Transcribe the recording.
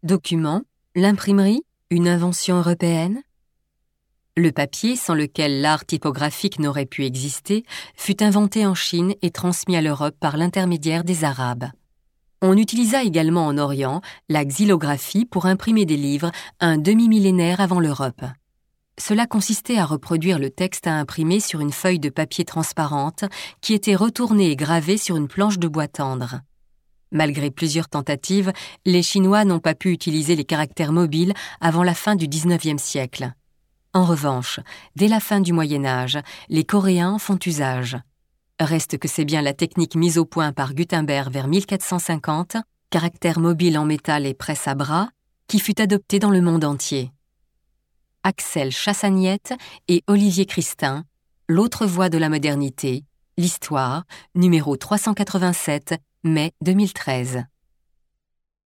Document, l'imprimerie, une invention européenne? Le papier, sans lequel l'art typographique n'aurait pu exister, fut inventé en Chine et transmis à l'Europe par l'intermédiaire des Arabes. On utilisa également en Orient la xylographie pour imprimer des livres un demi-millénaire avant l'Europe. Cela consistait à reproduire le texte à imprimer sur une feuille de papier transparente qui était retournée et gravée sur une planche de bois tendre. Malgré plusieurs tentatives, les Chinois n'ont pas pu utiliser les caractères mobiles avant la fin du XIXe siècle. En revanche, dès la fin du Moyen Âge, les Coréens en font usage. Reste que c'est bien la technique mise au point par Gutenberg vers 1450, caractère mobile en métal et presse à bras, qui fut adoptée dans le monde entier. Axel Chassagnette et Olivier Christin, L'autre voie de la modernité, l'histoire, numéro 387, mai 2013.